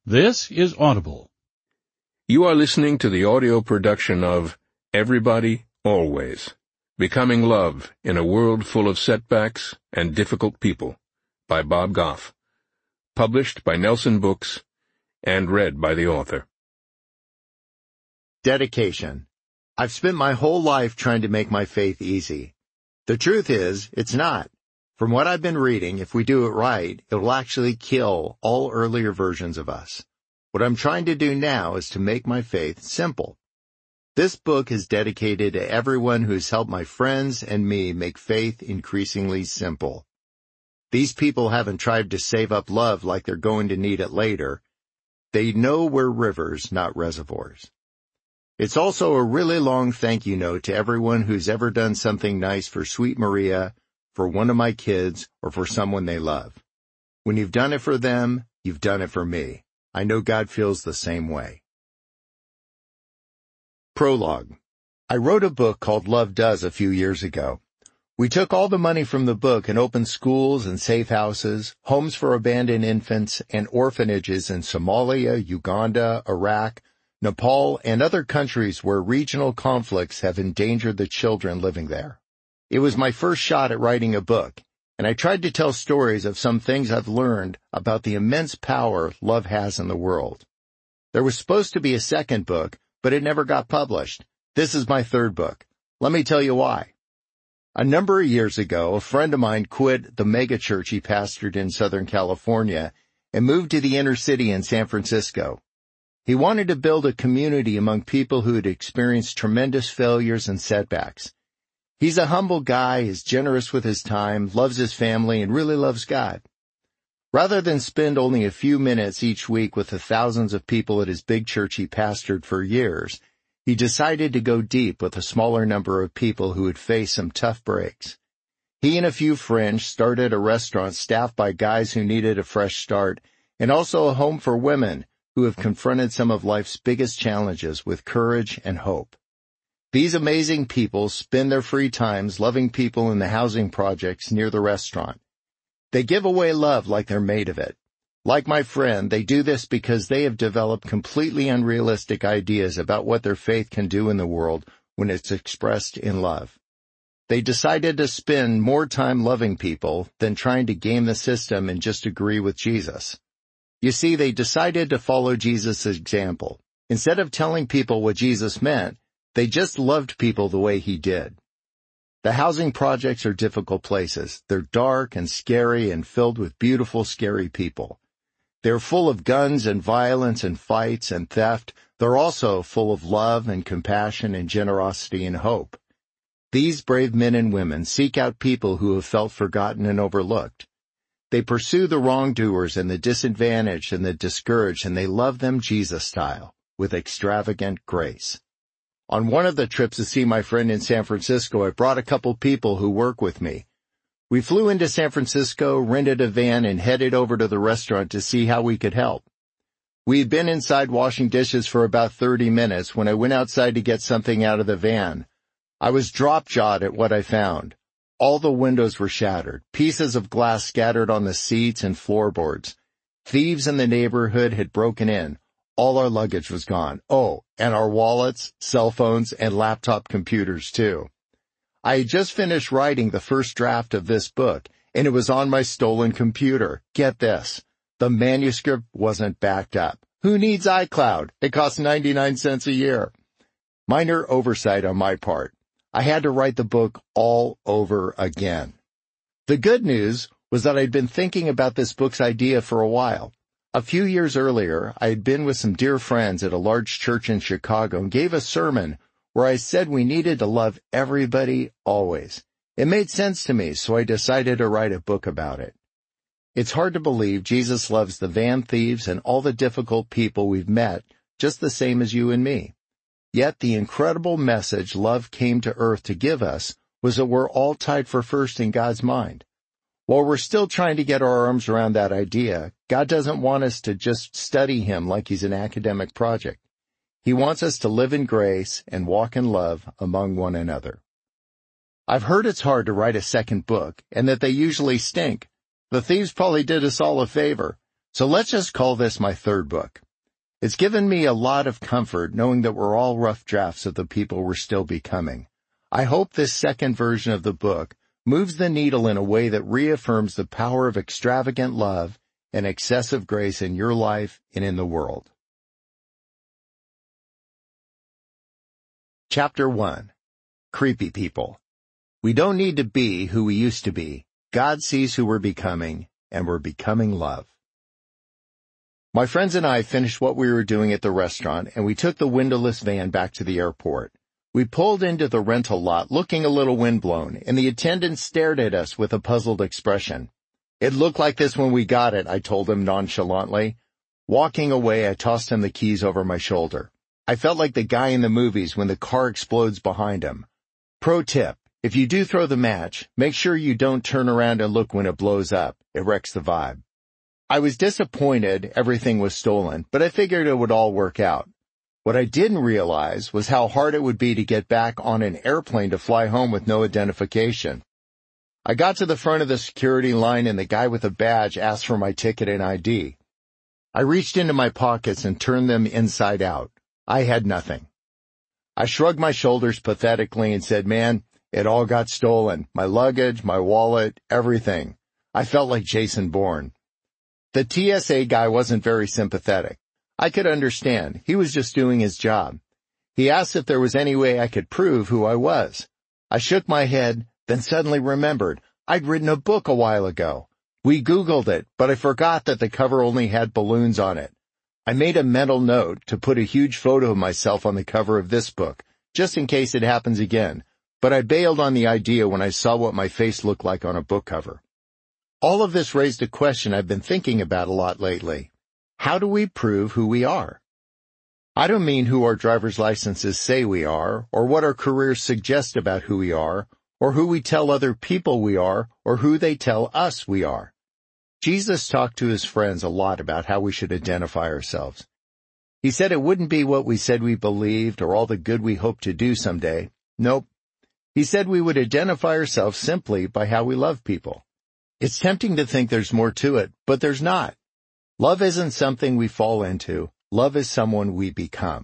This is Audible. You are listening to the audio production of Everybody, Always, Becoming Love in a World Full of Setbacks and Difficult People by Bob Goff. Published by Nelson Books and read by the author. Dedication. I've spent my whole life trying to make my faith easy. The truth is, it's not. From what I've been reading, if we do it right, it will actually kill all earlier versions of us. What I'm trying to do now is to make my faith simple. This book is dedicated to everyone who's helped my friends and me make faith increasingly simple. These people haven't tried to save up love like they're going to need it later. They know we're rivers, not reservoirs. It's also a really long thank you note to everyone who's ever done something nice for Sweet Maria, for one of my kids, or for someone they love. When you've done it for them, you've done it for me. I know God feels the same way. Prologue. I wrote a book called Love Does a few years ago. We took all the money from the book and opened schools and safe houses, homes for abandoned infants, and orphanages in Somalia, Uganda, Iraq, Nepal, and other countries where regional conflicts have endangered the children living there. It was my first shot at writing a book, and I tried to tell stories of some things I've learned about the immense power love has in the world. There was supposed to be a second book, but it never got published. This is my third book. Let me tell you why. A number of years ago, a friend of mine quit the megachurch he pastored in Southern California and moved to the inner city in San Francisco. He wanted to build a community among people who had experienced tremendous failures and setbacks. He's a humble guy, is generous with his time, loves his family, and really loves God. Rather than spend only a few minutes each week with the thousands of people at his big church he pastored for years, he decided to go deep with a smaller number of people who had faced some tough breaks. He and a few friends started a restaurant staffed by guys who needed a fresh start, and also a home for women who have confronted some of life's biggest challenges with courage and hope. These amazing people spend their free times loving people in the housing projects near the restaurant. They give away love like they're made of it. Like my friend, they do this because they have developed completely unrealistic ideas about what their faith can do in the world when it's expressed in love. They decided to spend more time loving people than trying to game the system and just agree with Jesus. You see, they decided to follow Jesus' example. Instead of telling people what Jesus meant, they just loved people the way he did. The housing projects are difficult places. They're dark and scary and filled with beautiful, scary people. They're full of guns and violence and fights and theft. They're also full of love and compassion and generosity and hope. These brave men and women seek out people who have felt forgotten and overlooked. They pursue the wrongdoers and the disadvantaged and the discouraged, and they love them Jesus style, with extravagant grace. On one of the trips to see my friend in San Francisco, I brought a couple people who work with me. We flew into San Francisco, rented a van, and headed over to the restaurant to see how we could help. We had been inside washing dishes for about 30 minutes when I went outside to get something out of the van. I was drop-jawed at what I found. All the windows were shattered, pieces of glass scattered on the seats and floorboards. Thieves in the neighborhood had broken in. All our luggage was gone. Oh, and our wallets, cell phones, and laptop computers, too. I had just finished writing the first draft of this book, and it was on my stolen computer. Get this. The manuscript wasn't backed up. Who needs iCloud? It costs 99 cents a year. Minor oversight on my part. I had to write the book all over again. The good news was that I'd been thinking about this book's idea for a while. A few years earlier, I had been with some dear friends at a large church in Chicago and gave a sermon where I said we needed to love everybody always. It made sense to me, so I decided to write a book about it. It's hard to believe Jesus loves the van thieves and all the difficult people we've met just the same as you and me. Yet the incredible message love came to earth to give us was that we're all tied for first in God's mind. While we're still trying to get our arms around that idea, God doesn't want us to just study him like he's an academic project. He wants us to live in grace and walk in love among one another. I've heard it's hard to write a second book and that they usually stink. The thieves probably did us all a favor. So let's just call this my third book. It's given me a lot of comfort knowing that we're all rough drafts of the people we're still becoming. I hope this second version of the book moves the needle in a way that reaffirms the power of extravagant love and excessive grace in your life and in the world. Chapter 1. Creepy People. We don't need to be who we used to be. God sees who we're becoming, and we're becoming love. My friends and I finished what we were doing at the restaurant, and we took the windowless van back to the airport. We pulled into the rental lot looking a little windblown, and the attendant stared at us with a puzzled expression. "It looked like this when we got it," I told him nonchalantly. Walking away, I tossed him the keys over my shoulder. I felt like the guy in the movies when the car explodes behind him. Pro tip, if you do throw the match, make sure you don't turn around and look when it blows up. It wrecks the vibe. I was disappointed everything was stolen, but I figured it would all work out. What I didn't realize was how hard it would be to get back on an airplane to fly home with no identification. I got to the front of the security line and the guy with a badge asked for my ticket and ID. I reached into my pockets and turned them inside out. I had nothing. I shrugged my shoulders pathetically and said, "Man, it all got stolen. My luggage, my wallet, everything." I felt like Jason Bourne. The TSA guy wasn't very sympathetic. I could understand. He was just doing his job. He asked if there was any way I could prove who I was. I shook my head, then suddenly remembered I'd written a book a while ago. We Googled it, but I forgot that the cover only had balloons on it. I made a mental note to put a huge photo of myself on the cover of this book, just in case it happens again, but I bailed on the idea when I saw what my face looked like on a book cover. All of this raised a question I've been thinking about a lot lately. How do we prove who we are? I don't mean who our driver's licenses say we are, or what our careers suggest about who we are, or who we tell other people we are, or who they tell us we are. Jesus talked to his friends a lot about how we should identify ourselves. He said it wouldn't be what we said we believed or all the good we hoped to do someday. Nope. He said we would identify ourselves simply by how we love people. It's tempting to think there's more to it, but there's not. Love isn't something we fall into. Love is someone we become.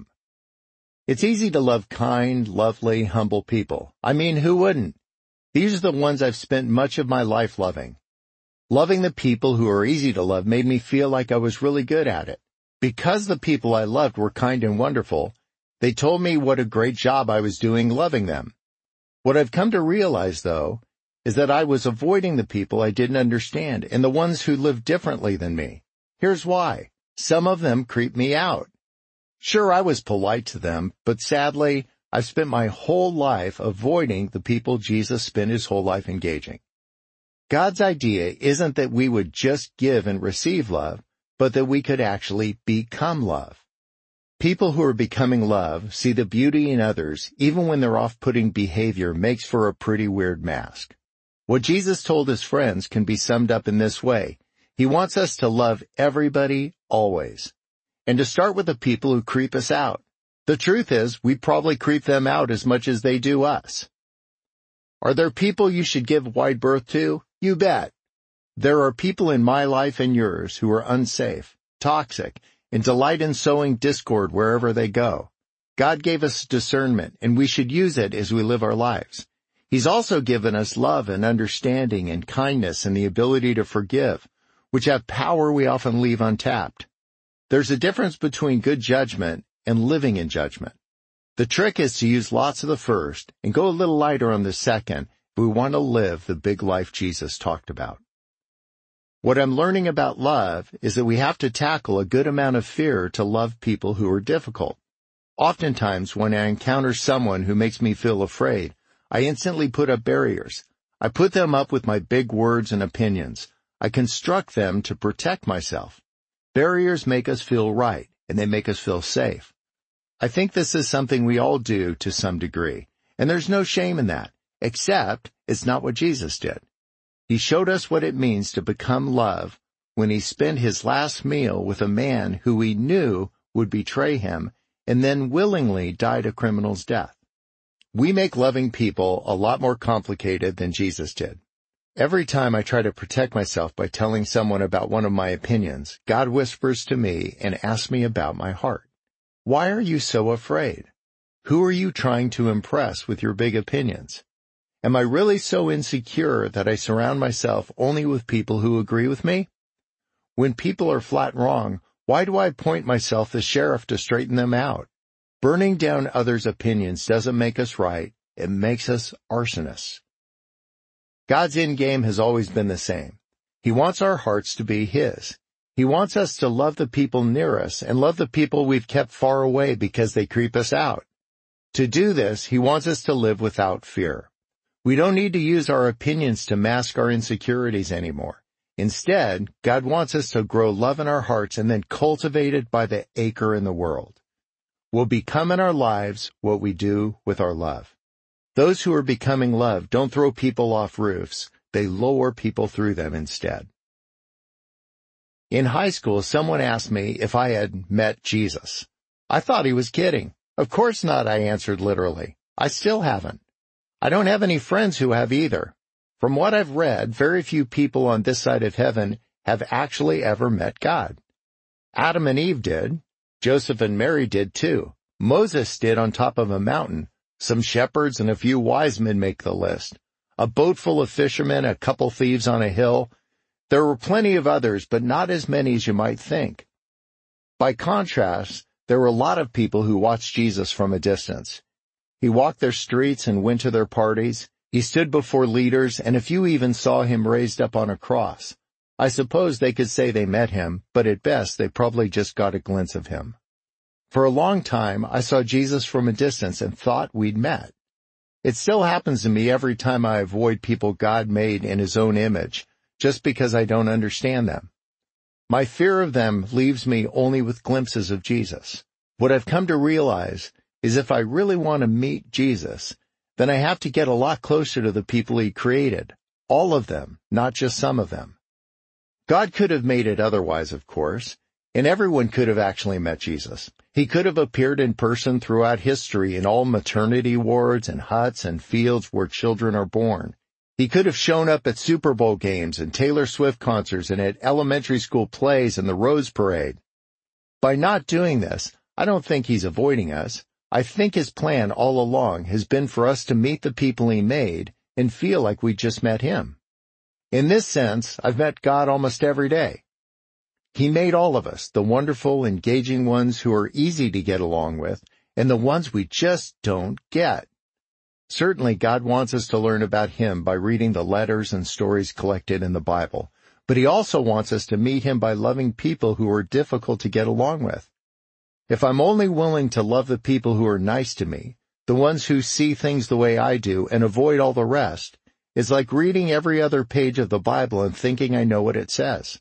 It's easy to love kind, lovely, humble people. I mean, who wouldn't? These are the ones I've spent much of my life loving. Loving the people who are easy to love made me feel like I was really good at it. Because the people I loved were kind and wonderful, they told me what a great job I was doing loving them. What I've come to realize, though, is that I was avoiding the people I didn't understand and the ones who lived differently than me. Here's why. Some of them creeped me out. Sure, I was polite to them, but sadly, I've spent my whole life avoiding the people Jesus spent his whole life engaging. God's idea isn't that we would just give and receive love, but that we could actually become love. People who are becoming love see the beauty in others, even when their off-putting behavior makes for a pretty weird mask. What Jesus told his friends can be summed up in this way. He wants us to love everybody, always, and to start with the people who creep us out. The truth is, we probably creep them out as much as they do us. Are there people you should give wide berth to? You bet. There are people in my life and yours who are unsafe, toxic, and delight in sowing discord wherever they go. God gave us discernment, and we should use it as we live our lives. He's also given us love and understanding and kindness and the ability to forgive, which have power we often leave untapped. There's a difference between good judgment and living in judgment. The trick is to use lots of the first and go a little lighter on the second if we want to live the big life Jesus talked about. What I'm learning about love is that we have to tackle a good amount of fear to love people who are difficult. Oftentimes, when I encounter someone who makes me feel afraid, I instantly put up barriers. I put them up with my big words and opinions. I construct them to protect myself. Barriers make us feel right, and they make us feel safe. I think this is something we all do to some degree, and there's no shame in that, except it's not what Jesus did. He showed us what it means to become love when he spent his last meal with a man who he knew would betray him and then willingly died a criminal's death. We make loving people a lot more complicated than Jesus did. Every time I try to protect myself by telling someone about one of my opinions, God whispers to me and asks me about my heart. Why are you so afraid? Who are you trying to impress with your big opinions? Am I really so insecure that I surround myself only with people who agree with me? When people are flat wrong, why do I appoint myself the sheriff to straighten them out? Burning down others' opinions doesn't make us right, it makes us arsonists. God's end game has always been the same. He wants our hearts to be His. He wants us to love the people near us and love the people we've kept far away because they creep us out. To do this, He wants us to live without fear. We don't need to use our opinions to mask our insecurities anymore. Instead, God wants us to grow love in our hearts and then cultivate it by the acre in the world. We'll become in our lives what we do with our love. Those who are becoming love don't throw people off roofs. They lower people through them instead. In high school, someone asked me if I had met Jesus. I thought he was kidding. Of course not, I answered literally. I still haven't. I don't have any friends who have either. From what I've read, very few people on this side of heaven have actually ever met God. Adam and Eve did. Joseph and Mary did too. Moses did on top of a mountain. Some shepherds and a few wise men make the list. A boat full of fishermen, a couple thieves on a hill. There were plenty of others, but not as many as you might think. By contrast, there were a lot of people who watched Jesus from a distance. He walked their streets and went to their parties. He stood before leaders, and a few even saw him raised up on a cross. I suppose they could say they met him, but at best they probably just got a glimpse of him. For a long time, I saw Jesus from a distance and thought we'd met. It still happens to me every time I avoid people God made in His own image, just because I don't understand them. My fear of them leaves me only with glimpses of Jesus. What I've come to realize is if I really want to meet Jesus, then I have to get a lot closer to the people He created. All of them, not just some of them. God could have made it otherwise, of course, and everyone could have actually met Jesus. He could have appeared in person throughout history in all maternity wards and huts and fields where children are born. He could have shown up at Super Bowl games and Taylor Swift concerts and at elementary school plays and the Rose Parade. By not doing this, I don't think He's avoiding us. I think His plan all along has been for us to meet the people He made and feel like we just met Him. In this sense, I've met God almost every day. He made all of us, the wonderful, engaging ones who are easy to get along with, and the ones we just don't get. Certainly, God wants us to learn about Him by reading the letters and stories collected in the Bible, but He also wants us to meet Him by loving people who are difficult to get along with. If I'm only willing to love the people who are nice to me, the ones who see things the way I do, and avoid all the rest, it's like reading every other page of the Bible and thinking I know what it says.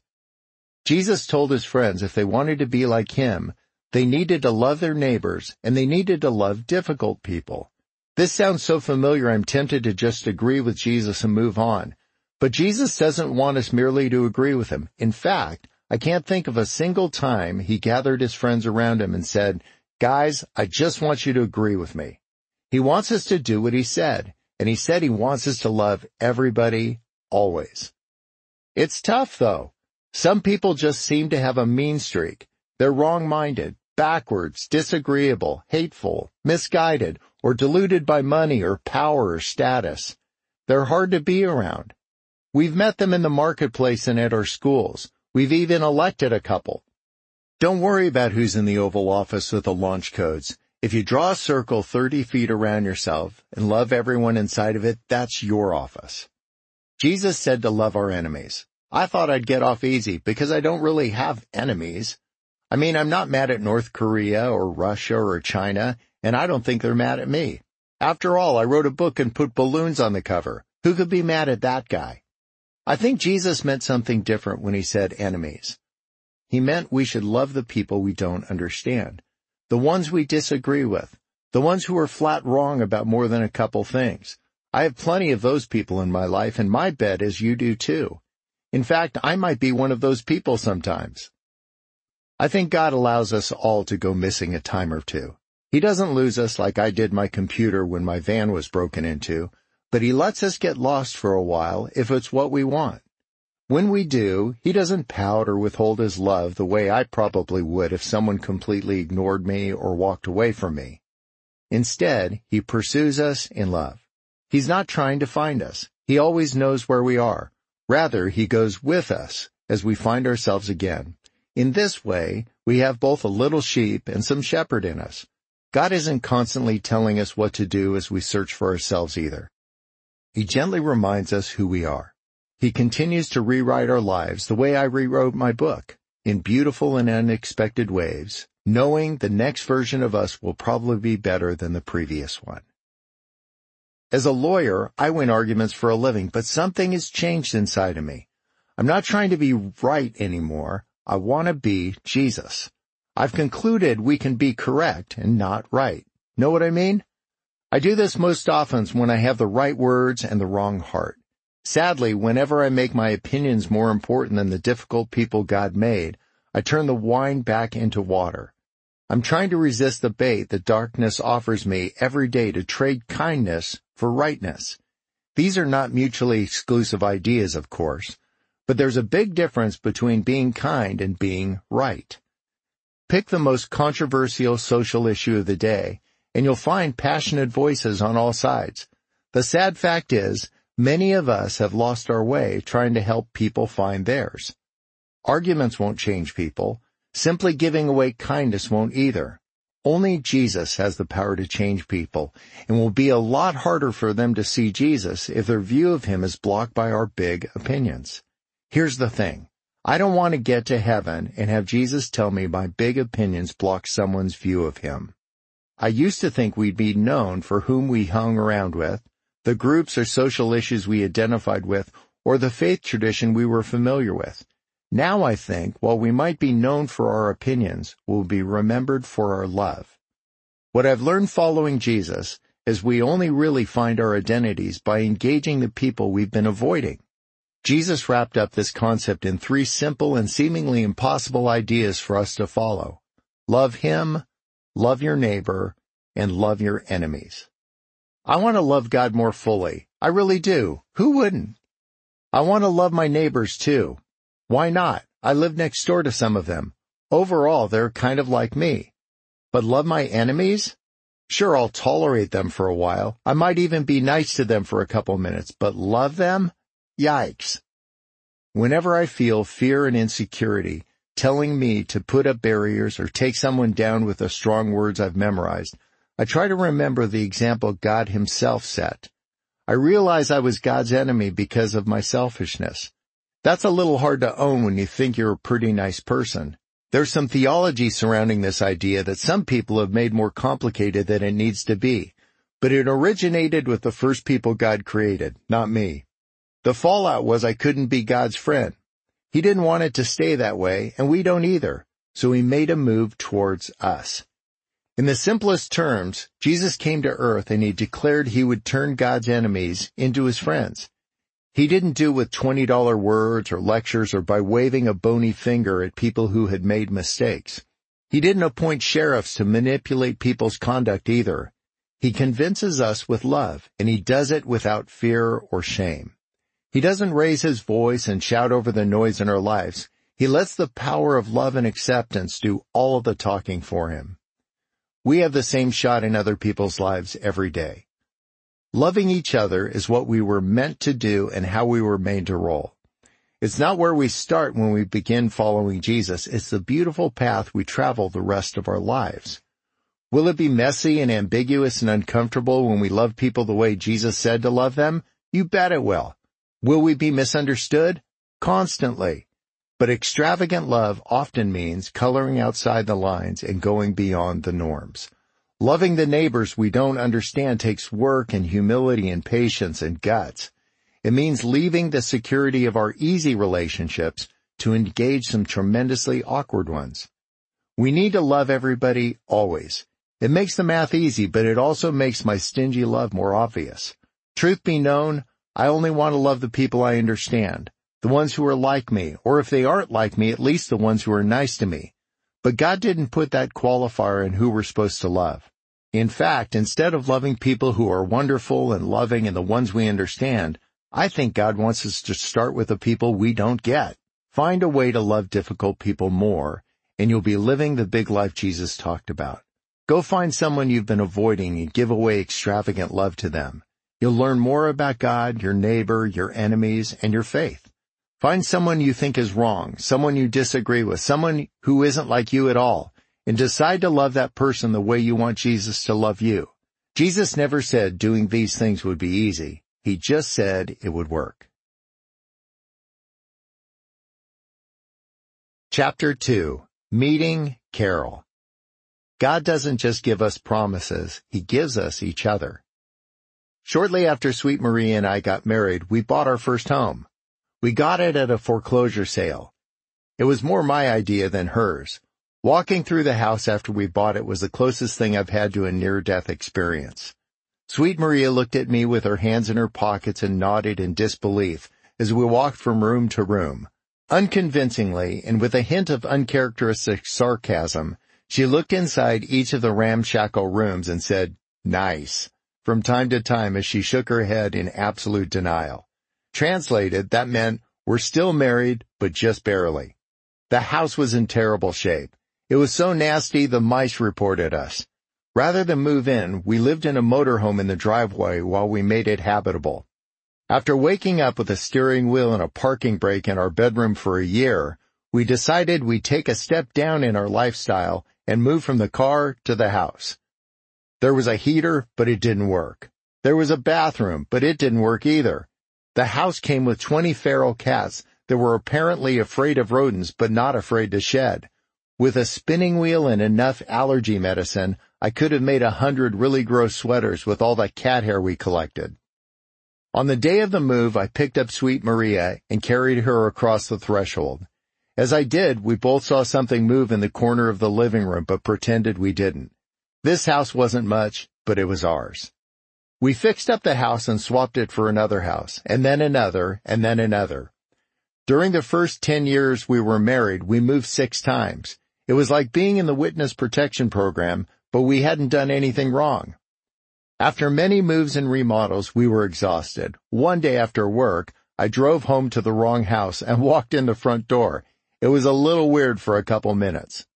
Jesus told His friends if they wanted to be like Him, they needed to love their neighbors, and they needed to love difficult people. This sounds so familiar I'm tempted to just agree with Jesus and move on. But Jesus doesn't want us merely to agree with Him. In fact, I can't think of a single time He gathered His friends around Him and said, "Guys, I just want you to agree with me." He wants us to do what He said, and He said He wants us to love everybody, always. It's tough, though. Some people just seem to have a mean streak. They're wrong-minded, backwards, disagreeable, hateful, misguided, or deluded by money or power or status. They're hard to be around. We've met them in the marketplace and at our schools. We've even elected a couple. Don't worry about who's in the Oval Office with the launch codes. If you draw a circle 30 feet around yourself and love everyone inside of it, that's your office. Jesus said to love our enemies. I thought I'd get off easy because I don't really have enemies. I mean, I'm not mad at North Korea or Russia or China, and I don't think they're mad at me. After all, I wrote a book and put balloons on the cover. Who could be mad at that guy? I think Jesus meant something different when He said enemies. He meant we should love the people we don't understand, the ones we disagree with, the ones who are flat wrong about more than a couple things. I have plenty of those people in my life, and my bet is you do too. In fact, I might be one of those people sometimes. I think God allows us all to go missing a time or two. He doesn't lose us like I did my computer when my van was broken into, but He lets us get lost for a while if it's what we want. When we do, He doesn't pout or withhold His love the way I probably would if someone completely ignored me or walked away from me. Instead, He pursues us in love. He's not trying to find us. He always knows where we are. Rather, He goes with us as we find ourselves again. In this way, we have both a little sheep and some shepherd in us. God isn't constantly telling us what to do as we search for ourselves either. He gently reminds us who we are. He continues to rewrite our lives the way I rewrote my book, in beautiful and unexpected ways, knowing the next version of us will probably be better than the previous one. As a lawyer, I win arguments for a living, but something has changed inside of me. I'm not trying to be right anymore. I want to be Jesus. I've concluded we can be correct and not right. Know what I mean? I do this most often when I have the right words and the wrong heart. Sadly, whenever I make my opinions more important than the difficult people God made, I turn the wine back into water. I'm trying to resist the bait that darkness offers me every day to trade kindness for rightness. These are not mutually exclusive ideas, of course, but there's a big difference between being kind and being right. Pick the most controversial social issue of the day, and you'll find passionate voices on all sides. The sad fact is, many of us have lost our way trying to help people find theirs. Arguments won't change people. Simply giving away kindness won't either. Only Jesus has the power to change people, and will be a lot harder for them to see Jesus if their view of Him is blocked by our big opinions. Here's the thing. I don't want to get to heaven and have Jesus tell me my big opinions block someone's view of Him. I used to think we'd be known for whom we hung around with, the groups or social issues we identified with, or the faith tradition we were familiar with. Now I think, while we might be known for our opinions, we'll be remembered for our love. What I've learned following Jesus is we only really find our identities by engaging the people we've been avoiding. Jesus wrapped up this concept in 3 simple and seemingly impossible ideas for us to follow. Love Him, love your neighbor, and love your enemies. I want to love God more fully. I really do. Who wouldn't? I want to love my neighbors too. Why not? I live next door to some of them. Overall, they're kind of like me. But love my enemies? Sure, I'll tolerate them for a while. I might even be nice to them for a couple minutes, but love them? Yikes. Whenever I feel fear and insecurity telling me to put up barriers or take someone down with the strong words I've memorized, I try to remember the example God Himself set. I realize I was God's enemy because of my selfishness. That's a little hard to own when you think you're a pretty nice person. There's some theology surrounding this idea that some people have made more complicated than it needs to be, but it originated with the first people God created, not me. The fallout was I couldn't be God's friend. He didn't want it to stay that way, and we don't either, so He made a move towards us. In the simplest terms, Jesus came to earth and He declared He would turn God's enemies into His friends. He didn't do it with $20 words or lectures or by waving a bony finger at people who had made mistakes. He didn't appoint sheriffs to manipulate people's conduct either. He convinces us with love, and He does it without fear or shame. He doesn't raise His voice and shout over the noise in our lives. He lets the power of love and acceptance do all of the talking for Him. We have the same shot in other people's lives every day. Loving each other is what we were meant to do and how we were made to roll. It's not where we start when we begin following Jesus. It's the beautiful path we travel the rest of our lives. Will it be messy and ambiguous and uncomfortable when we love people the way Jesus said to love them? You bet it will. Will we be misunderstood? Constantly. But extravagant love often means coloring outside the lines and going beyond the norms. Loving the neighbors we don't understand takes work and humility and patience and guts. It means leaving the security of our easy relationships to engage some tremendously awkward ones. We need to love everybody always. It makes the math easy, but it also makes my stingy love more obvious. Truth be known, I only want to love the people I understand, the ones who are like me, or if they aren't like me, at least the ones who are nice to me. But God didn't put that qualifier in who we're supposed to love. In fact, instead of loving people who are wonderful and loving and the ones we understand, I think God wants us to start with the people we don't get. Find a way to love difficult people more, and you'll be living the big life Jesus talked about. Go find someone you've been avoiding and give away extravagant love to them. You'll learn more about God, your neighbor, your enemies, and your faith. Find someone you think is wrong, someone you disagree with, someone who isn't like you at all, and decide to love that person the way you want Jesus to love you. Jesus never said doing these things would be easy. He just said it would work. Chapter 2. Meeting Carol. God doesn't just give us promises, He gives us each other. Shortly after Sweet Maria and I got married, we bought our first home. We got it at a foreclosure sale. It was more my idea than hers. Walking through the house after we bought it was the closest thing I've had to a near-death experience. Sweet Maria looked at me with her hands in her pockets and nodded in disbelief as we walked from room to room. Unconvincingly, and with a hint of uncharacteristic sarcasm, she looked inside each of the ramshackle rooms and said, "Nice," from time to time as she shook her head in absolute denial. Translated, that meant, we're still married, but just barely. The house was in terrible shape. It was so nasty the mice reported us. Rather than move in, we lived in a motorhome in the driveway while we made it habitable. After waking up with a steering wheel and a parking brake in our bedroom for a year, we decided we'd take a step down in our lifestyle and move from the car to the house. There was a heater, but it didn't work. There was a bathroom, but it didn't work either. The house came with 20 feral cats that were apparently afraid of rodents but not afraid to shed. With a spinning wheel and enough allergy medicine, I could have made 100 really gross sweaters with all that cat hair we collected. On the day of the move, I picked up Sweet Maria and carried her across the threshold. As I did, we both saw something move in the corner of the living room but pretended we didn't. This house wasn't much, but it was ours. We fixed up the house and swapped it for another house, and then another, and then another. During the first 10 years we were married, we moved 6 times. It was like being in the witness protection program, but we hadn't done anything wrong. After many moves and remodels, we were exhausted. One day after work, I drove home to the wrong house and walked in the front door. It was a little weird for a couple minutes.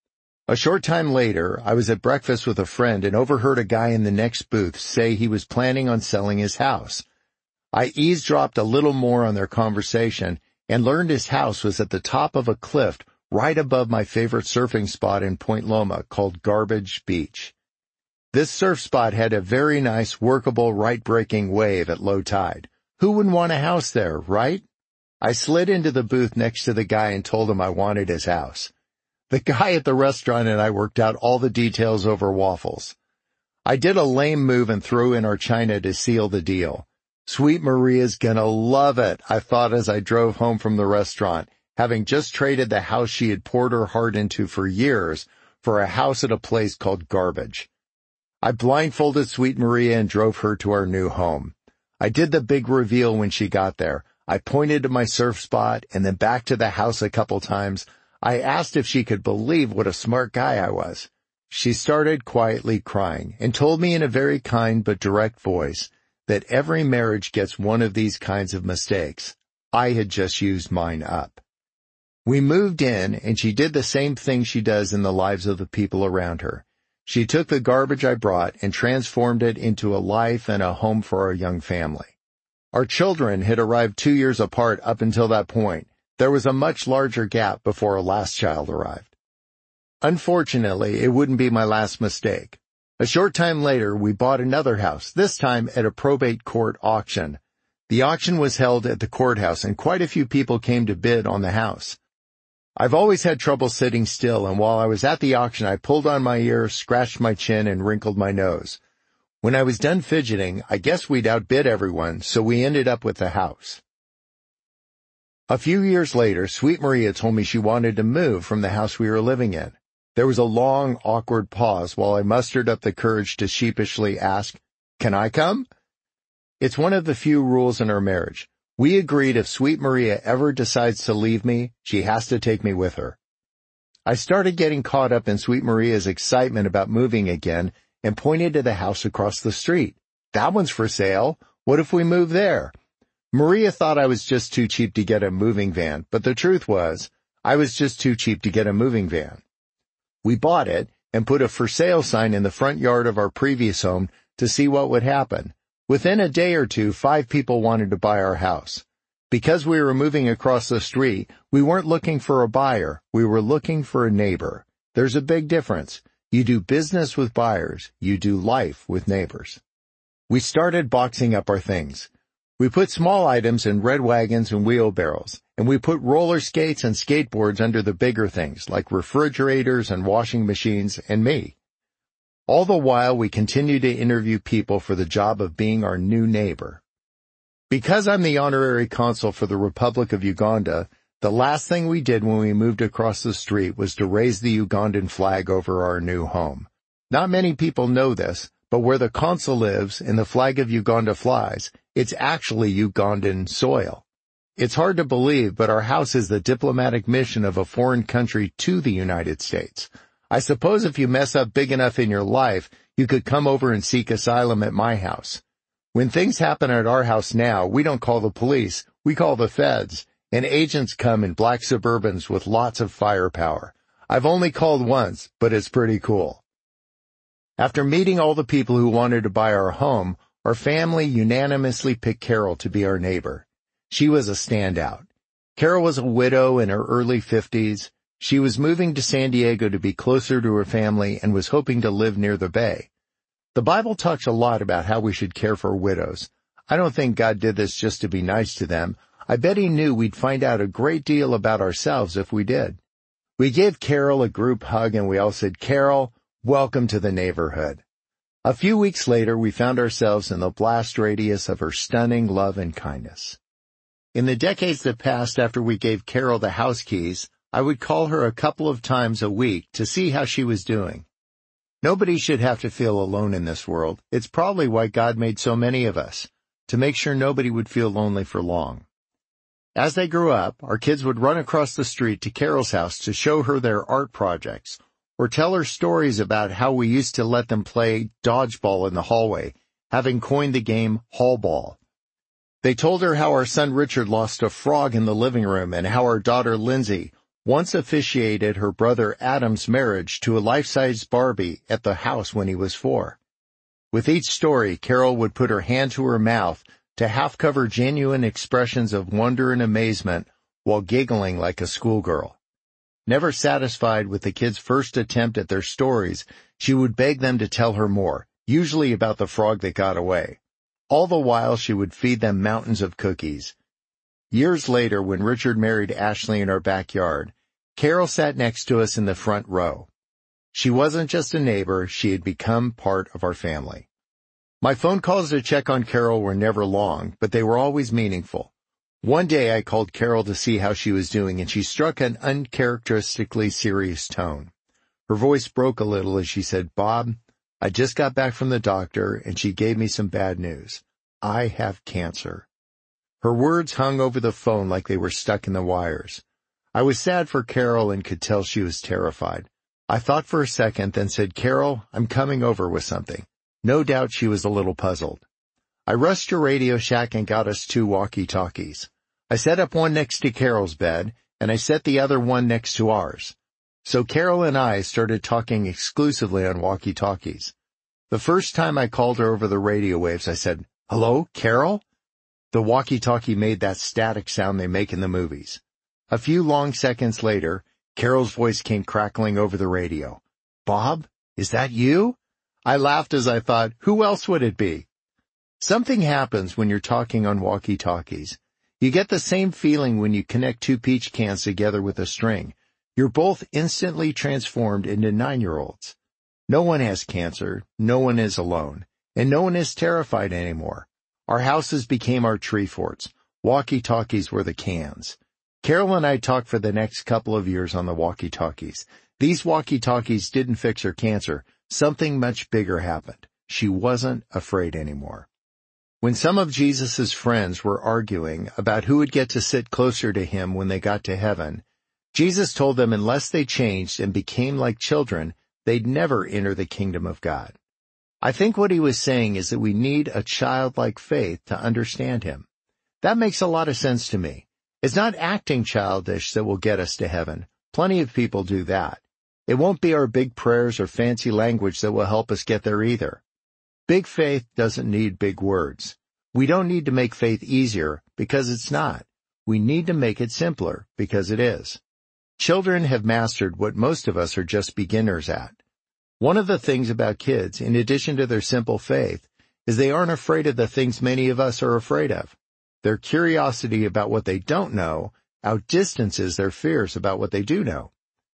A short time later, I was at breakfast with a friend and overheard a guy in the next booth say he was planning on selling his house. I eavesdropped a little more on their conversation and learned his house was at the top of a cliff right above my favorite surfing spot in Point Loma called Garbage Beach. This surf spot had a very nice, workable, right-breaking wave at low tide. Who wouldn't want a house there, right? I slid into the booth next to the guy and told him I wanted his house. The guy at the restaurant and I worked out all the details over waffles. I did a lame move and threw in our china to seal the deal. Sweet Maria's gonna love it, I thought as I drove home from the restaurant, having just traded the house she had poured her heart into for years for a house at a place called Garbage. I blindfolded Sweet Maria and drove her to our new home. I did the big reveal when she got there. I pointed to my surf spot and then back to the house a couple times. I asked if she could believe what a smart guy I was. She started quietly crying and told me in a very kind but direct voice that every marriage gets one of these kinds of mistakes. I had just used mine up. We moved in and she did the same thing she does in the lives of the people around her. She took the garbage I brought and transformed it into a life and a home for our young family. Our children had arrived 2 years apart up until that point. There was a much larger gap before our last child arrived. Unfortunately, it wouldn't be my last mistake. A short time later, we bought another house, this time at a probate court auction. The auction was held at the courthouse and quite a few people came to bid on the house. I've always had trouble sitting still, and while I was at the auction, I pulled on my ear, scratched my chin, and wrinkled my nose. When I was done fidgeting, I guess we'd outbid everyone, so we ended up with the house. A few years later, Sweet Maria told me she wanted to move from the house we were living in. There was a long, awkward pause while I mustered up the courage to sheepishly ask, "Can I come?" It's one of the few rules in our marriage. We agreed if Sweet Maria ever decides to leave me, she has to take me with her. I started getting caught up in Sweet Maria's excitement about moving again and pointed to the house across the street. "That one's for sale. What if we move there?" Maria thought I was just too cheap to get a moving van, but the truth was, I was just too cheap to get a moving van. We bought it and put a for sale sign in the front yard of our previous home to see what would happen. Within a day or two, 5 people wanted to buy our house. Because we were moving across the street, we weren't looking for a buyer, we were looking for a neighbor. There's a big difference. You do business with buyers, you do life with neighbors. We started boxing up our things. We put small items in red wagons and wheelbarrows, and we put roller skates and skateboards under the bigger things, like refrigerators and washing machines and me. All the while, we continued to interview people for the job of being our new neighbor. Because I'm the honorary consul for the Republic of Uganda, the last thing we did when we moved across the street was to raise the Ugandan flag over our new home. Not many people know this, but where the consul lives and the flag of Uganda flies, it's actually Ugandan soil. It's hard to believe, but our house is the diplomatic mission of a foreign country to the United States. I suppose if you mess up big enough in your life, you could come over and seek asylum at my house. When things happen at our house now, we don't call the police, we call the feds, and agents come in black Suburbans with lots of firepower. I've only called once, but it's pretty cool. After meeting all the people who wanted to buy our home, our family unanimously picked Carol to be our neighbor. She was a standout. Carol was a widow in her early 50s. She was moving to San Diego to be closer to her family and was hoping to live near the bay. The Bible talks a lot about how we should care for widows. I don't think God did this just to be nice to them. I bet he knew we'd find out a great deal about ourselves if we did. We gave Carol a group hug and we all said, "Carol, welcome to the neighborhood." A few weeks later, we found ourselves in the blast radius of her stunning love and kindness. In the decades that passed after we gave Carol the house keys, I would call her a couple of times a week to see how she was doing. Nobody should have to feel alone in this world. It's probably why God made so many of us, to make sure nobody would feel lonely for long. As they grew up, our kids would run across the street to Carol's house to show her their art projects, or tell her stories about how we used to let them play dodgeball in the hallway, having coined the game hall ball. They told her how our son Richard lost a frog in the living room and how our daughter Lindsay once officiated her brother Adam's marriage to a life-size Barbie at the house when he was 4. With each story, Carol would put her hand to her mouth to half-cover genuine expressions of wonder and amazement while giggling like a schoolgirl. Never satisfied with the kids' first attempt at their stories, she would beg them to tell her more, usually about the frog that got away. All the while, she would feed them mountains of cookies. Years later, when Richard married Ashley in our backyard, Carol sat next to us in the front row. She wasn't just a neighbor, she had become part of our family. My phone calls to check on Carol were never long, but they were always meaningful. One day I called Carol to see how she was doing, and she struck an uncharacteristically serious tone. Her voice broke a little as she said, "Bob, I just got back from the doctor, and she gave me some bad news. I have cancer." Her words hung over the phone like they were stuck in the wires. I was sad for Carol and could tell she was terrified. I thought for a second, then said, "Carol, I'm coming over with something." No doubt she was a little puzzled. I rushed to Radio Shack and got us 2 walkie-talkies. I set up one next to Carol's bed, and I set the other one next to ours. So Carol and I started talking exclusively on walkie-talkies. The first time I called her over the radio waves, I said, "Hello, Carol?" The walkie-talkie made that static sound they make in the movies. A few long seconds later, Carol's voice came crackling over the radio. "Bob, is that you?" I laughed as I thought, who else would it be? Something happens when you're talking on walkie-talkies. You get the same feeling when you connect 2 peach cans together with a string. You're both instantly transformed into 9-year-olds. No one has cancer, no one is alone, and no one is terrified anymore. Our houses became our tree forts. Walkie-talkies were the cans. Carol and I talked for the next couple of years on the walkie-talkies. These walkie-talkies didn't fix her cancer. Something much bigger happened. She wasn't afraid anymore. When some of Jesus' friends were arguing about who would get to sit closer to him when they got to heaven, Jesus told them unless they changed and became like children, they'd never enter the kingdom of God. I think what he was saying is that we need a childlike faith to understand him. That makes a lot of sense to me. It's not acting childish that will get us to heaven. Plenty of people do that. It won't be our big prayers or fancy language that will help us get there either. Big faith doesn't need big words. We don't need to make faith easier because it's not. We need to make it simpler because it is. Children have mastered what most of us are just beginners at. One of the things about kids, in addition to their simple faith, is they aren't afraid of the things many of us are afraid of. Their curiosity about what they don't know outdistances their fears about what they do know.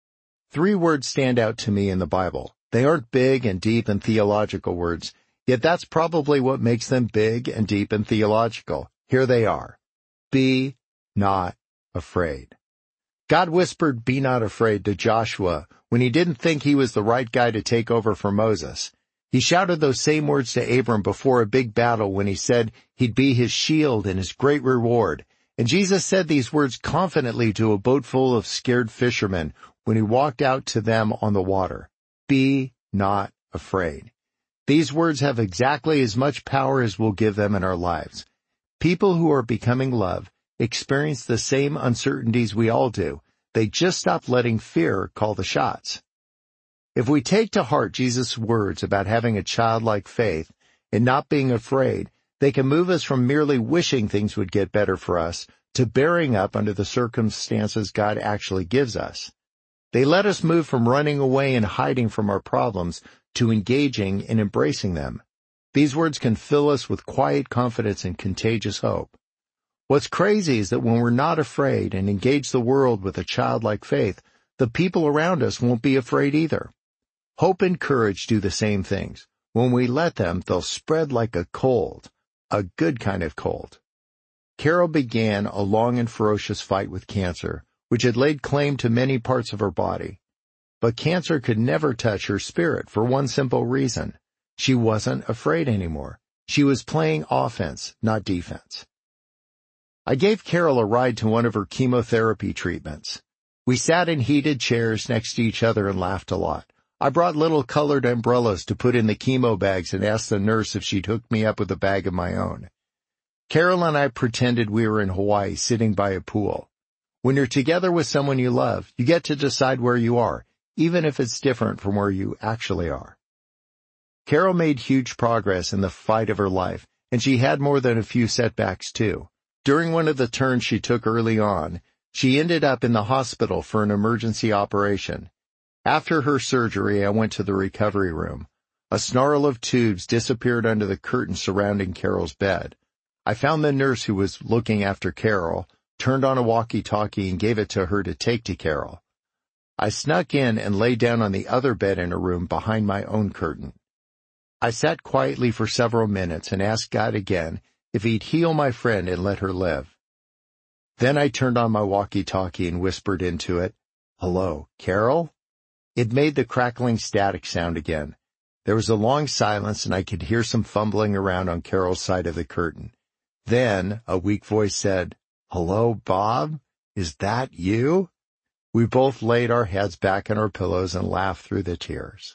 3 words stand out to me in the Bible. They aren't big and deep and theological words, yet that's probably what makes them big and deep and theological. Here they are. Be not afraid. God whispered, "Be not afraid," to Joshua when he didn't think he was the right guy to take over for Moses. He shouted those same words to Abram before a big battle when he said he'd be his shield and his great reward. And Jesus said these words confidently to a boat full of scared fishermen when he walked out to them on the water. Be not afraid. These words have exactly as much power as we'll give them in our lives. People who are becoming love experience the same uncertainties we all do. They just stop letting fear call the shots. If we take to heart Jesus' words about having a childlike faith and not being afraid, they can move us from merely wishing things would get better for us to bearing up under the circumstances God actually gives us. They let us move from running away and hiding from our problems to engaging and embracing them. These words can fill us with quiet confidence and contagious hope. What's crazy is that when we're not afraid and engage the world with a childlike faith, the people around us won't be afraid either. Hope and courage do the same things. When we let them, they'll spread like a cold, a good kind of cold. Carol began a long and ferocious fight with cancer, which had laid claim to many parts of her body. But cancer could never touch her spirit for one simple reason. She wasn't afraid anymore. She was playing offense, not defense. I gave Carol a ride to one of her chemotherapy treatments. We sat in heated chairs next to each other and laughed a lot. I brought little colored umbrellas to put in the chemo bags and asked the nurse if she'd hook me up with a bag of my own. Carol and I pretended we were in Hawaii sitting by a pool. When you're together with someone you love, you get to decide where you are, even if it's different from where you actually are. Carol made huge progress in the fight of her life, and she had more than a few setbacks too. During one of the turns she took early on, she ended up in the hospital for an emergency operation. After her surgery, I went to the recovery room. A snarl of tubes disappeared under the curtain surrounding Carol's bed. I found the nurse who was looking after Carol, turned on a walkie-talkie and gave it to her to take to Carol. I snuck in and lay down on the other bed in a room behind my own curtain. I sat quietly for several minutes and asked God again if he'd heal my friend and let her live. Then I turned on my walkie-talkie and whispered into it, "Hello, Carol?" It made the crackling static sound again. There was a long silence and I could hear some fumbling around on Carol's side of the curtain. Then a weak voice said, "Hello, Bob? Is that you?" We both laid our heads back on our pillows and laughed through the tears.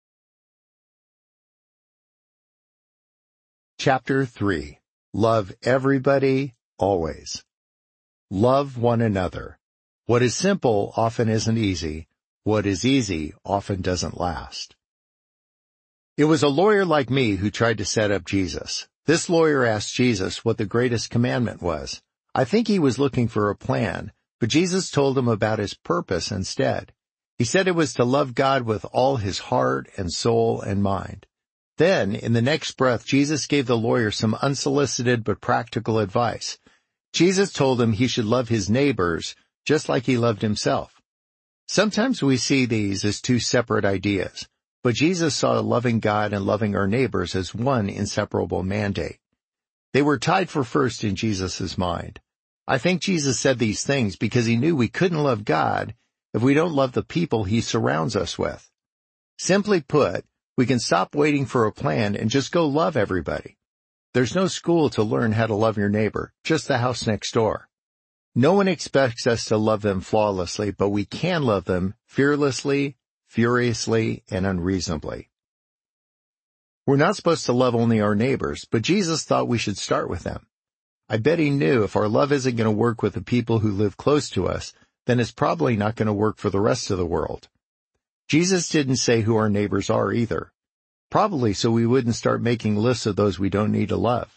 Chapter 3. Love everybody, always. Love one another. What is simple often isn't easy. What is easy often doesn't last. It was a lawyer like me who tried to set up Jesus. This lawyer asked Jesus what the greatest commandment was. I think he was looking for a plan, but Jesus told him about his purpose instead. He said it was to love God with all his heart and soul and mind. Then, in the next breath, Jesus gave the lawyer some unsolicited but practical advice. Jesus told him he should love his neighbors just like he loved himself. Sometimes we see these as two separate ideas, but Jesus saw loving God and loving our neighbors as one inseparable mandate. They were tied for first in Jesus' mind. I think Jesus said these things because he knew we couldn't love God if we don't love the people he surrounds us with. Simply put, we can stop waiting for a plan and just go love everybody. There's no school to learn how to love your neighbor, just the house next door. No one expects us to love them flawlessly, but we can love them fearlessly, furiously, and unreasonably. We're not supposed to love only our neighbors, but Jesus thought we should start with them. I bet he knew if our love isn't going to work with the people who live close to us, then it's probably not going to work for the rest of the world. Jesus didn't say who our neighbors are either. Probably so we wouldn't start making lists of those we don't need to love.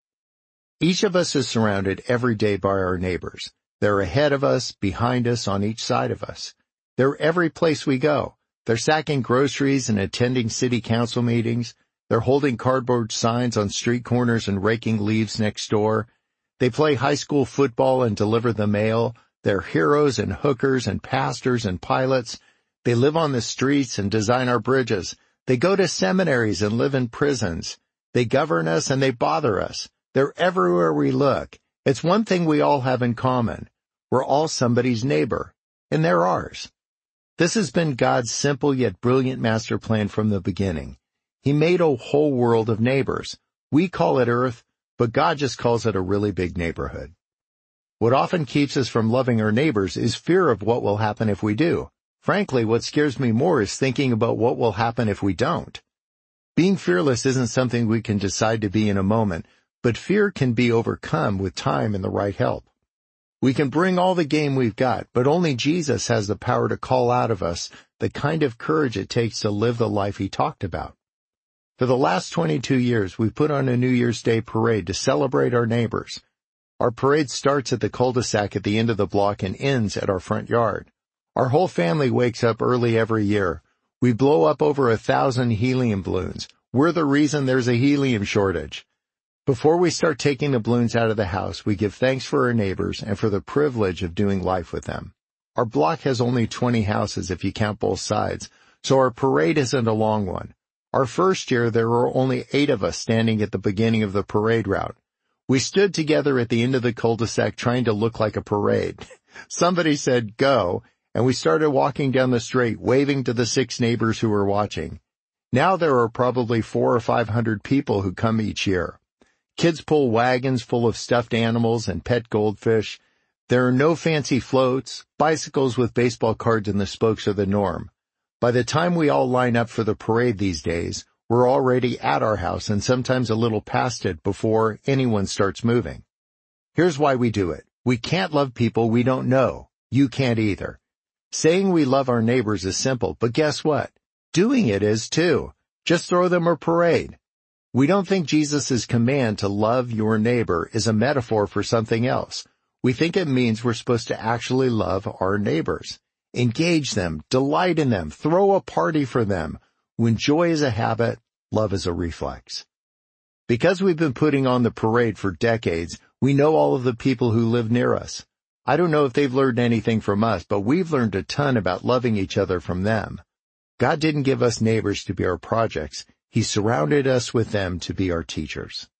Each of us is surrounded every day by our neighbors. They're ahead of us, behind us, on each side of us. They're every place we go. They're sacking groceries and attending city council meetings. They're holding cardboard signs on street corners and raking leaves next door. They play high school football and deliver the mail. They're heroes and hookers and pastors and pilots. They live on the streets and design our bridges. They go to seminaries and live in prisons. They govern us and they bother us. They're everywhere we look. It's one thing we all have in common. We're all somebody's neighbor, and they're ours. This has been God's simple yet brilliant master plan from the beginning. He made a whole world of neighbors. We call it Earth, but God just calls it a really big neighborhood. What often keeps us from loving our neighbors is fear of what will happen if we do. Frankly, what scares me more is thinking about what will happen if we don't. Being fearless isn't something we can decide to be in a moment, but fear can be overcome with time and the right help. We can bring all the game we've got, but only Jesus has the power to call out of us the kind of courage it takes to live the life he talked about. For the last 22 years, we've put on a New Year's Day parade to celebrate our neighbors. Our parade starts at the cul-de-sac at the end of the block and ends at our front yard. Our whole family wakes up early every year. We blow up over 1,000 helium balloons. We're the reason there's a helium shortage. Before we start taking the balloons out of the house, we give thanks for our neighbors and for the privilege of doing life with them. Our block has only 20 houses if you count both sides, so our parade isn't a long one. Our first year, there were only 8 of us standing at the beginning of the parade route. We stood together at the end of the cul-de-sac trying to look like a parade. Somebody said, "Go," and we started walking down the street, waving to the 6 neighbors who were watching. Now there are probably 400 or 500 people who come each year. Kids pull wagons full of stuffed animals and pet goldfish. There are no fancy floats. Bicycles with baseball cards in the spokes are the norm. By the time we all line up for the parade these days, we're already at our house and sometimes a little past it before anyone starts moving. Here's why we do it. We can't love people we don't know. You can't either. Saying we love our neighbors is simple, but guess what? Doing it is too. Just throw them a parade. We don't think Jesus' command to love your neighbor is a metaphor for something else. We think it means we're supposed to actually love our neighbors. Engage them, delight in them, throw a party for them. When joy is a habit, love is a reflex. Because we've been putting on the parade for decades, we know all of the people who live near us. I don't know if they've learned anything from us, but we've learned a ton about loving each other from them. God didn't give us neighbors to be our projects. He surrounded us with them to be our teachers.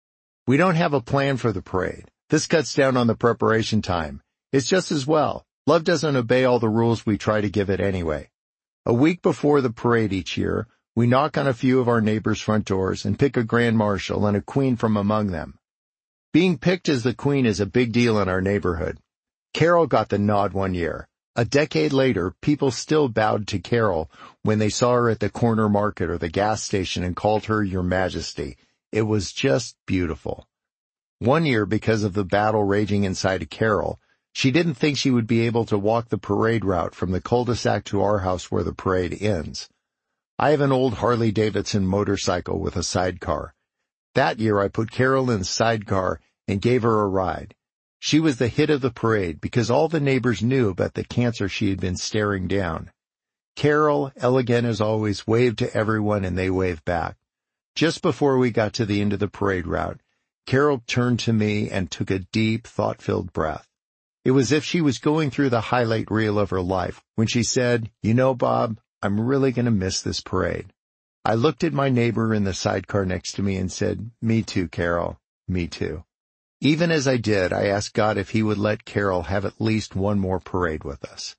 We don't have a plan for the parade. This cuts down on the preparation time. It's just as well. Love doesn't obey all the rules we try to give it anyway. A week before the parade each year, we knock on a few of our neighbors' front doors and pick a grand marshal and a queen from among them. Being picked as the queen is a big deal in our neighborhood. Carol got the nod one year. A decade later, people still bowed to Carol when they saw her at the corner market or the gas station and called her Your Majesty. It was just beautiful. One year, because of the battle raging inside Carol, she didn't think she would be able to walk the parade route from the cul-de-sac to our house where the parade ends. I have an old Harley-Davidson motorcycle with a sidecar. That year, I put Carol in the sidecar and gave her a ride. She was the hit of the parade because all the neighbors knew about the cancer she had been staring down. Carol, elegant as always, waved to everyone and they waved back. Just before we got to the end of the parade route, Carol turned to me and took a deep, thought-filled breath. It was as if she was going through the highlight reel of her life when she said, "You know, Bob, I'm really going to miss this parade." I looked at my neighbor in the sidecar next to me and said, "Me too, Carol, me too." Even as I did, I asked God if he would let Carol have at least one more parade with us.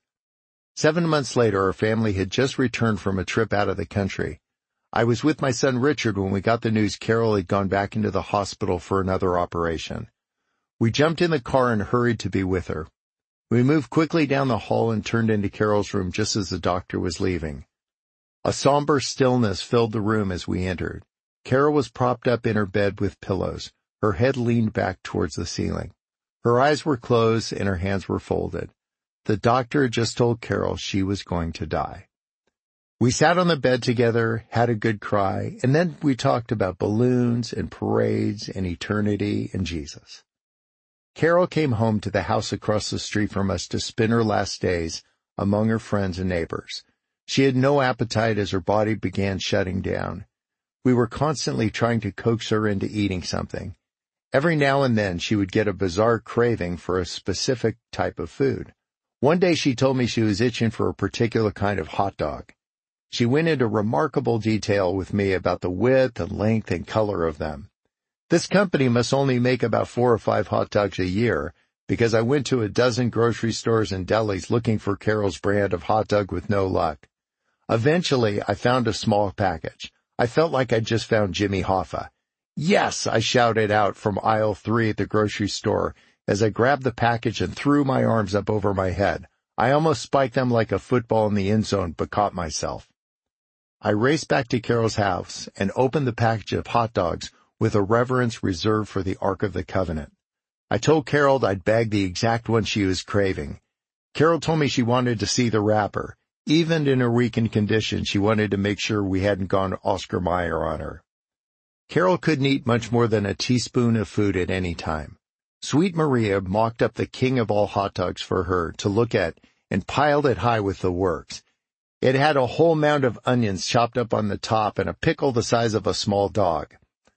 7 months later, our family had just returned from a trip out of the country. I was with my son Richard when we got the news Carol had gone back into the hospital for another operation. We jumped in the car and hurried to be with her. We moved quickly down the hall and turned into Carol's room just as the doctor was leaving. A somber stillness filled the room as we entered. Carol was propped up in her bed with pillows, her head leaned back towards the ceiling. Her eyes were closed and her hands were folded. The doctor had just told Carol she was going to die. We sat on the bed together, had a good cry, and then we talked about balloons and parades and eternity and Jesus. Carol came home to the house across the street from us to spend her last days among her friends and neighbors. She had no appetite as her body began shutting down. We were constantly trying to coax her into eating something. Every now and then she would get a bizarre craving for a specific type of food. One day she told me she was itching for a particular kind of hot dog. She went into remarkable detail with me about the width and length and color of them. This company must only make about 4 or 5 hot dogs a year, because I went to a dozen grocery stores and delis looking for Carol's brand of hot dog with no luck. Eventually, I found a small package. I felt like I'd just found Jimmy Hoffa. "Yes!" I shouted out from aisle 3 at the grocery store as I grabbed the package and threw my arms up over my head. I almost spiked them like a football in the end zone, but caught myself. I raced back to Carol's house and opened the package of hot dogs with a reverence reserved for the Ark of the Covenant. I told Carol I'd bagged the exact one she was craving. Carol told me she wanted to see the wrapper. Even in her weakened condition, she wanted to make sure we hadn't gone Oscar Mayer on her. Carol couldn't eat much more than a teaspoon of food at any time. Sweet Maria mocked up the king of all hot dogs for her to look at and piled it high with the works. It had a whole mound of onions chopped up on the top and a pickle the size of a small dog.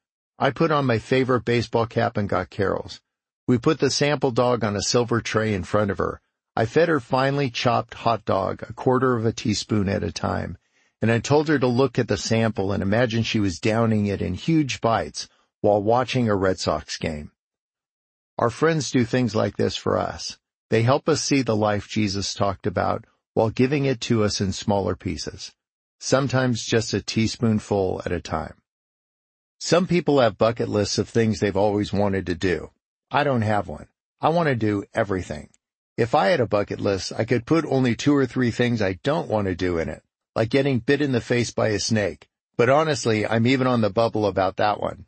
I put on my favorite baseball cap and got Carol's. We put the sample dog on a silver tray in front of her. I fed her finely chopped hot dog, 1/4 of a teaspoon at a time, and I told her to look at the sample and imagine she was downing it in huge bites while watching a Red Sox game. Our friends do things like this for us. They help us see the life Jesus talked about while giving it to us in smaller pieces, sometimes just a teaspoonful at a time. Some people have bucket lists of things they've always wanted to do. I don't have one. I want to do everything. If I had a bucket list, I could put only 2 or 3 things I don't want to do in it, like getting bit in the face by a snake. But honestly, I'm even on the bubble about that one.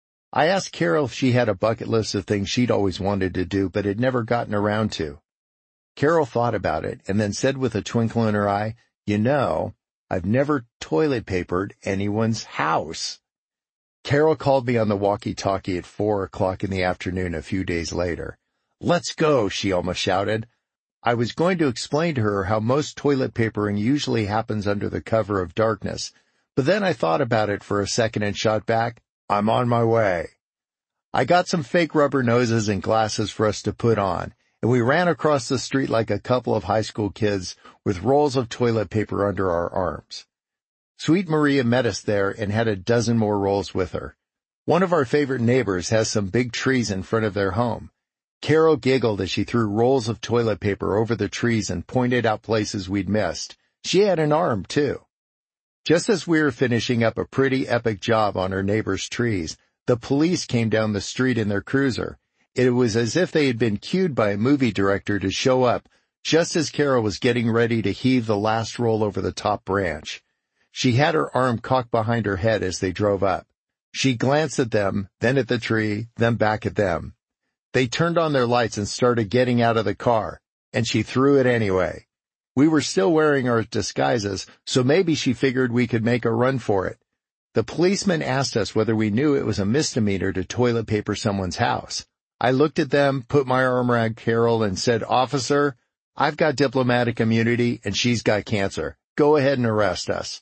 I asked Carol if she had a bucket list of things she'd always wanted to do but had never gotten around to. Carol thought about it and then said with a twinkle in her eye, "You know, I've never toilet papered anyone's house." Carol called me on the walkie-talkie at 4:00 in the afternoon a few days later. "Let's go," she almost shouted. I was going to explain to her how most toilet papering usually happens under the cover of darkness, but then I thought about it for a second and shot back, "I'm on my way." I got some fake rubber noses and glasses for us to put on, and we ran across the street like a couple of high school kids with rolls of toilet paper under our arms. Sweet Maria met us there and had a dozen more rolls with her. One of our favorite neighbors has some big trees in front of their home. Carol giggled as she threw rolls of toilet paper over the trees and pointed out places we'd missed. She had an arm, too. Just as we were finishing up a pretty epic job on her neighbor's trees, the police came down the street in their cruiser. It was as if they had been cued by a movie director to show up just as Carol was getting ready to heave the last roll over the top branch. She had her arm cocked behind her head as they drove up. She glanced at them, then at the tree, then back at them. They turned on their lights and started getting out of the car, and she threw it anyway. We were still wearing our disguises, so maybe she figured we could make a run for it. The policeman asked us whether we knew it was a misdemeanor to toilet paper someone's house. I looked at them, put my arm around Carol, and said, "Officer, I've got diplomatic immunity, and she's got cancer. Go ahead and arrest us."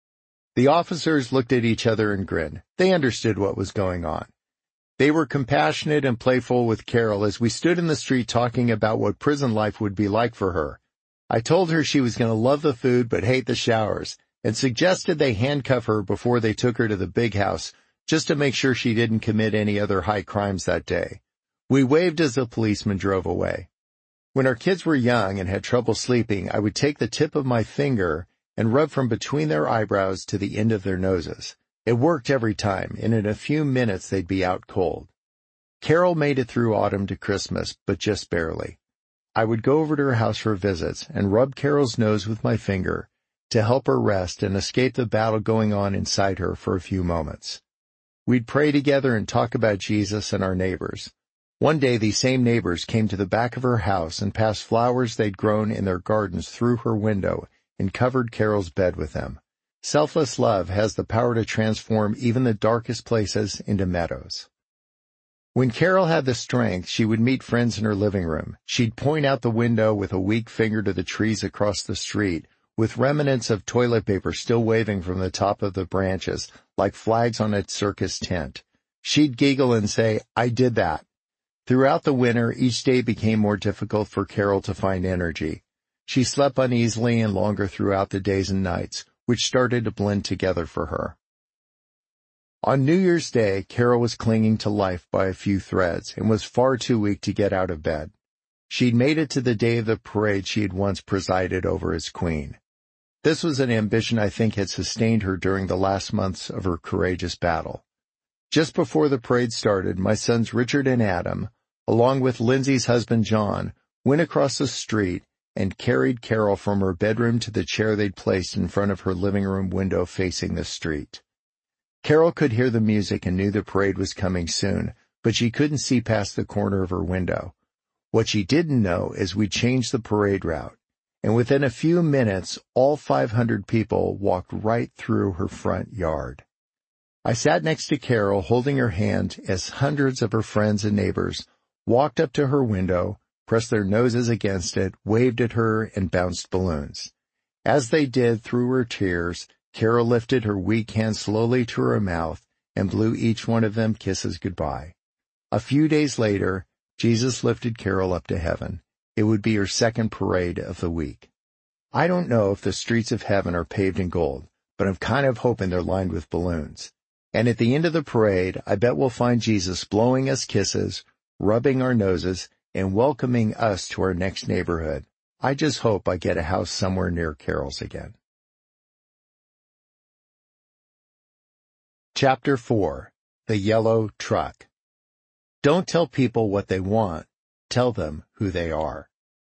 The officers looked at each other and grinned. They understood what was going on. They were compassionate and playful with Carol as we stood in the street talking about what prison life would be like for her. I told her she was going to love the food but hate the showers, and suggested they handcuff her before they took her to the big house, just to make sure she didn't commit any other high crimes that day. We waved as the policeman drove away. When our kids were young and had trouble sleeping, I would take the tip of my finger and rub from between their eyebrows to the end of their noses. It worked every time, and in a few minutes they'd be out cold. Carol made it through autumn to Christmas, but just barely. I would go over to her house for visits and rub Carol's nose with my finger to help her rest and escape the battle going on inside her for a few moments. We'd pray together and talk about Jesus and our neighbors. One day these same neighbors came to the back of her house and passed flowers they'd grown in their gardens through her window and covered Carol's bed with them. Selfless love has the power to transform even the darkest places into meadows. When Carol had the strength, she would meet friends in her living room. She'd point out the window with a weak finger to the trees across the street, with remnants of toilet paper still waving from the top of the branches, like flags on a circus tent. She'd giggle and say, "I did that." Throughout the winter, each day became more difficult for Carol to find energy. She slept uneasily and longer throughout the days and nights, which started to blend together for her. On New Year's Day, Carol was clinging to life by a few threads and was far too weak to get out of bed. She'd made it to the day of the parade she had once presided over as queen. This was an ambition I think had sustained her during the last months of her courageous battle. Just before the parade started, my sons Richard and Adam, along with Lindsay's husband John, went across the street and carried Carol from her bedroom to the chair they'd placed in front of her living room window facing the street. Carol could hear the music and knew the parade was coming soon, but she couldn't see past the corner of her window. What she didn't know is we'd changed the parade route, and within a few minutes, all 500 people walked right through her front yard. I sat next to Carol, holding her hand as hundreds of her friends and neighbors walked up to her window, pressed their noses against it, waved at her, and bounced balloons. As they did, through her tears, Carol lifted her weak hand slowly to her mouth and blew each one of them kisses goodbye. A few days later, Jesus lifted Carol up to heaven. It would be her second parade of the week. I don't know if the streets of heaven are paved in gold, but I'm kind of hoping they're lined with balloons. And at the end of the parade, I bet we'll find Jesus blowing us kisses, rubbing our noses, and welcoming us to our next neighborhood. I just hope I get a house somewhere near Carol's again. Chapter 4. The Yellow Truck. Don't tell people what they want. Tell them who they are.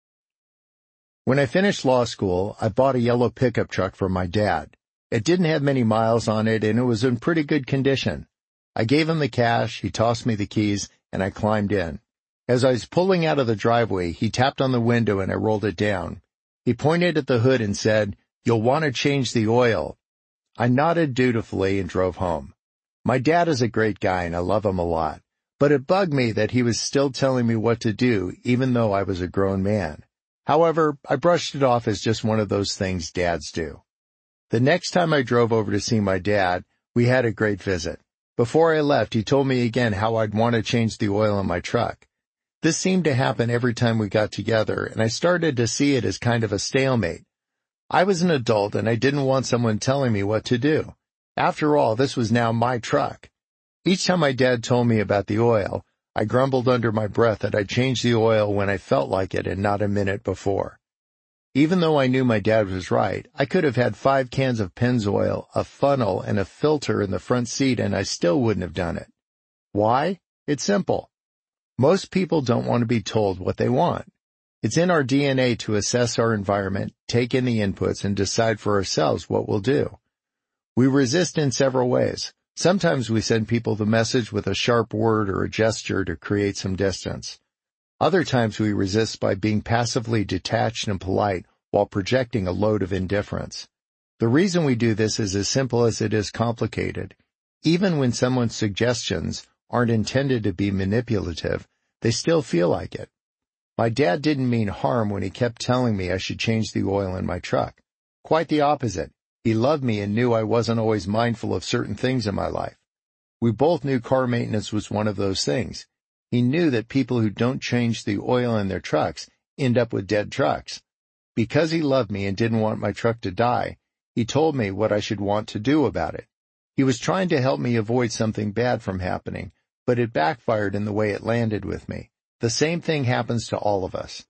When I finished law school, I bought a yellow pickup truck for my dad. It didn't have many miles on it, and it was in pretty good condition. I gave him the cash, he tossed me the keys, and I climbed in. As I was pulling out of the driveway, he tapped on the window and I rolled it down. He pointed at the hood and said, "You'll want to change the oil." I nodded dutifully and drove home. My dad is a great guy and I love him a lot, but it bugged me that he was still telling me what to do even though I was a grown man. However, I brushed it off as just one of those things dads do. The next time I drove over to see my dad, we had a great visit. Before I left, he told me again how I'd want to change the oil in my truck. This seemed to happen every time we got together, and I started to see it as kind of a stalemate. I was an adult and I didn't want someone telling me what to do. After all, this was now my truck. Each time my dad told me about the oil, I grumbled under my breath that I'd change the oil when I felt like it and not a minute before. Even though I knew my dad was right, I could have had 5 cans of Pennzoil, a funnel, and a filter in the front seat and I still wouldn't have done it. Why? It's simple. Most people don't want to be told what they want. It's in our DNA to assess our environment, take in the inputs, and decide for ourselves what we'll do. We resist in several ways. Sometimes we send people the message with a sharp word or a gesture to create some distance. Other times we resist by being passively detached and polite while projecting a load of indifference. The reason we do this is as simple as it is complicated. Even when someone's suggestions aren't intended to be manipulative, they still feel like it. My dad didn't mean harm when he kept telling me I should change the oil in my truck. Quite the opposite. He loved me and knew I wasn't always mindful of certain things in my life. We both knew car maintenance was one of those things. He knew that people who don't change the oil in their trucks end up with dead trucks. Because he loved me and didn't want my truck to die, he told me what I should want to do about it. He was trying to help me avoid something bad from happening, but it backfired in the way it landed with me. The same thing happens to all of us.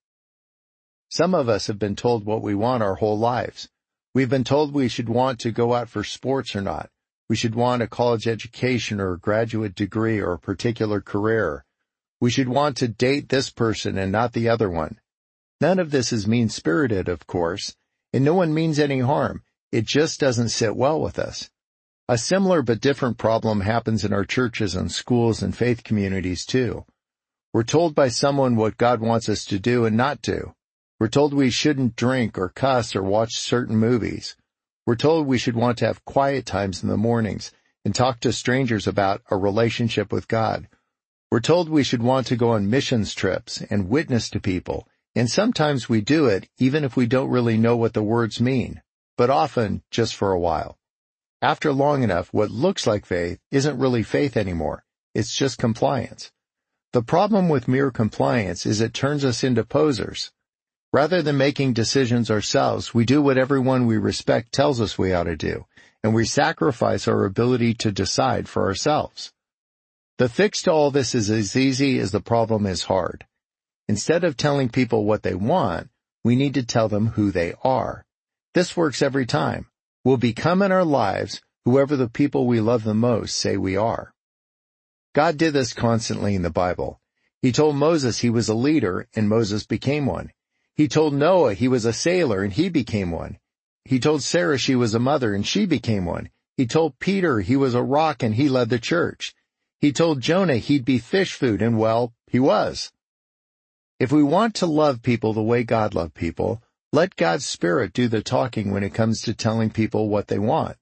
Some of us have been told what we want our whole lives. We've been told we should want to go out for sports or not. We should want a college education or a graduate degree or a particular career. We should want to date this person and not the other one. None of this is mean-spirited, of course, and no one means any harm. It just doesn't sit well with us. A similar but different problem happens in our churches and schools and faith communities too. We're told by someone what God wants us to do and not do. We're told we shouldn't drink or cuss or watch certain movies. We're told we should want to have quiet times in the mornings and talk to strangers about a relationship with God. We're told we should want to go on missions trips and witness to people, and sometimes we do it even if we don't really know what the words mean, but often just for a while. After long enough, what looks like faith isn't really faith anymore. It's just compliance. The problem with mere compliance is it turns us into posers. Rather than making decisions ourselves, we do what everyone we respect tells us we ought to do, and we sacrifice our ability to decide for ourselves. The fix to all this is as easy as the problem is hard. Instead of telling people what they want, we need to tell them who they are. This works every time. We'll become in our lives whoever the people we love the most say we are. God did this constantly in the Bible. He told Moses he was a leader, and Moses became one. He told Noah he was a sailor, and he became one. He told Sarah she was a mother, and she became one. He told Peter he was a rock, and he led the church. He told Jonah he'd be fish food, and well, he was. If we want to love people the way God loved people, let God's Spirit do the talking when it comes to telling people what they want.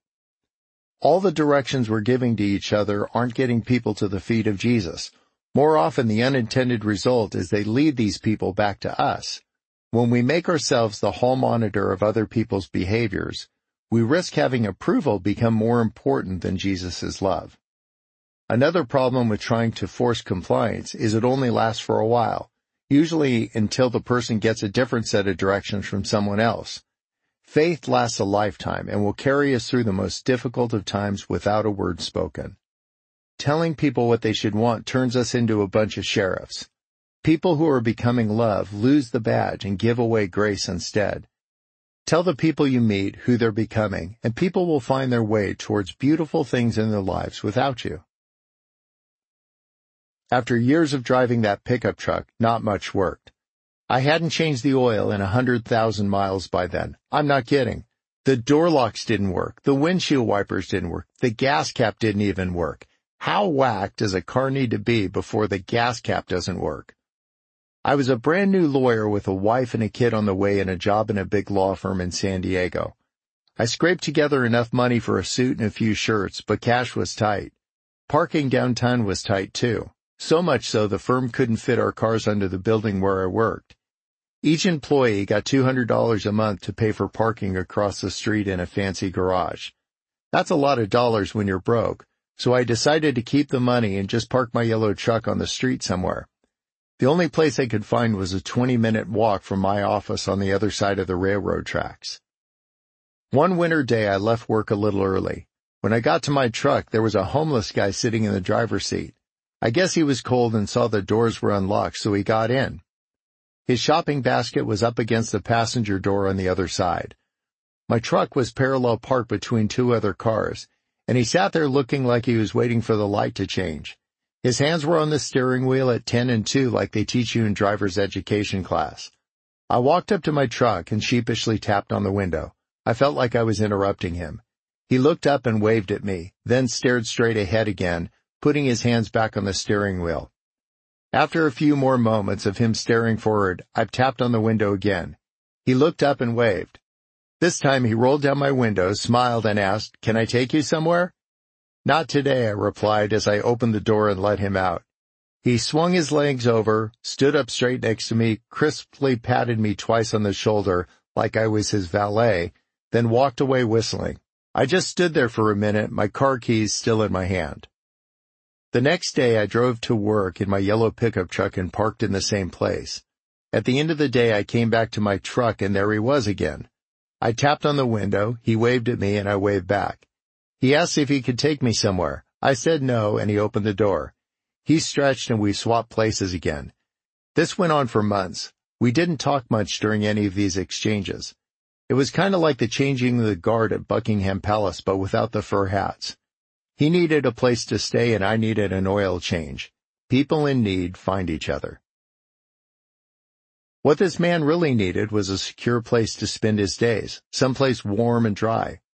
All the directions we're giving to each other aren't getting people to the feet of Jesus. More often, the unintended result is they lead these people back to us. When we make ourselves the hall monitor of other people's behaviors, we risk having approval become more important than Jesus' love. Another problem with trying to force compliance is it only lasts for a while, usually until the person gets a different set of directions from someone else. Faith lasts a lifetime and will carry us through the most difficult of times without a word spoken. Telling people what they should want turns us into a bunch of sheriffs. People who are becoming love lose the badge and give away grace instead. Tell the people you meet who they're becoming, and people will find their way towards beautiful things in their lives without you. After years of driving that pickup truck, not much worked. I hadn't changed the oil in 100,000 miles by then. I'm not kidding. The door locks didn't work. The windshield wipers didn't work. The gas cap didn't even work. How whacked does a car need to be before the gas cap doesn't work? I was a brand new lawyer with a wife and a kid on the way and a job in a big law firm in San Diego. I scraped together enough money for a suit and a few shirts, but cash was tight. Parking downtown was tight too. So much so the firm couldn't fit our cars under the building where I worked. Each employee got $200 a month to pay for parking across the street in a fancy garage. That's a lot of dollars when you're broke, so I decided to keep the money and just park my yellow truck on the street somewhere. The only place I could find was a 20-minute walk from my office on the other side of the railroad tracks. One winter day I left work a little early. When I got to my truck, there was a homeless guy sitting in the driver's seat. I guess he was cold and saw the doors were unlocked, so he got in. His shopping basket was up against the passenger door on the other side. My truck was parallel parked between two other cars, and he sat there looking like he was waiting for the light to change. His hands were on the steering wheel at 10 and 2 like they teach you in driver's education class. I walked up to my truck and sheepishly tapped on the window. I felt like I was interrupting him. He looked up and waved at me, then stared straight ahead again, putting his hands back on the steering wheel. After a few more moments of him staring forward, I tapped on the window again. He looked up and waved. This time he rolled down my window, smiled, and asked, "Can I take you somewhere?" "Not today," I replied as I opened the door and let him out. He swung his legs over, stood up straight next to me, crisply patted me twice on the shoulder like I was his valet, then walked away whistling. I just stood there for a minute, my car keys still in my hand. The next day I drove to work in my yellow pickup truck and parked in the same place. At the end of the day I came back to my truck and there he was again. I tapped on the window, he waved at me and I waved back. He asked if he could take me somewhere. I said no and he opened the door. He stretched and we swapped places again. This went on for months. We didn't talk much during any of these exchanges. It was kind of like the changing of the guard at Buckingham Palace but without the fur hats. He needed a place to stay and I needed an oil change. People in need find each other. What this man really needed was a secure place to spend his days, someplace warm and dry,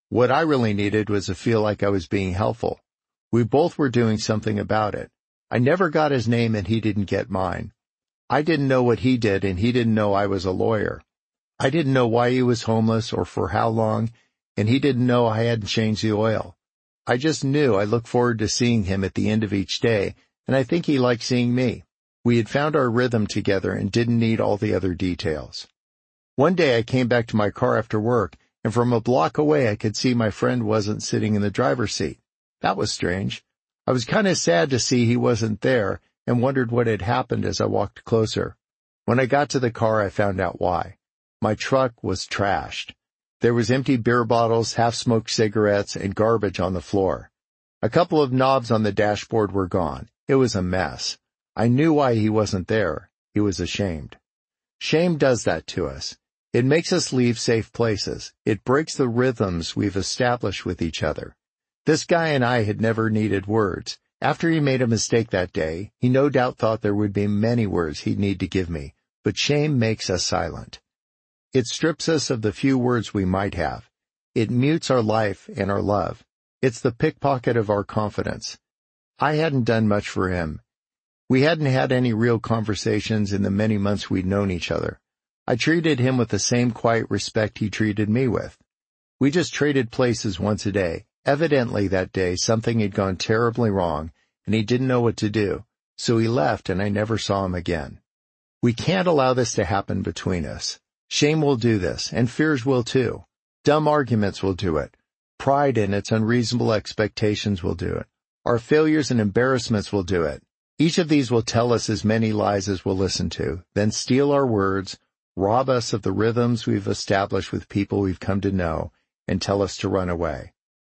What I really needed was to feel like I was being helpful. We both were doing something about it. I never got his name and he didn't get mine. I didn't know what he did and he didn't know I was a lawyer. I didn't know why he was homeless or for how long, and he didn't know I hadn't changed the oil. I just knew I looked forward to seeing him at the end of each day, and I think he liked seeing me. We had found our rhythm together and didn't need all the other details. One day I came back to my car after work, and from a block away I could see my friend wasn't sitting in the driver's seat. That was strange. I was kind of sad to see he wasn't there and wondered what had happened as I walked closer. When I got to the car, I found out why. My truck was trashed. There was empty beer bottles, half-smoked cigarettes, and garbage on the floor. A couple of knobs on the dashboard were gone. It was a mess. I knew why he wasn't there. He was ashamed. Shame does that to us. It makes us leave safe places. It breaks the rhythms we've established with each other. This guy and I had never needed words. After he made a mistake that day, he no doubt thought there would be many words he'd need to give me, but shame makes us silent. It strips us of the few words we might have. It mutes our life and our love. It's the pickpocket of our confidence. I hadn't done much for him. We hadn't had any real conversations in the many months we'd known each other. I treated him with the same quiet respect he treated me with. We just traded places once a day. Evidently that day something had gone terribly wrong, and he didn't know what to do, so he left and I never saw him again. We can't allow this to happen between us. Shame will do this, and fears will too. Dumb arguments will do it. Pride and its unreasonable expectations will do it. Our failures and embarrassments will do it. Each of these will tell us as many lies as we'll listen to, then steal our words, rob us of the rhythms we've established with people we've come to know, and tell us to run away.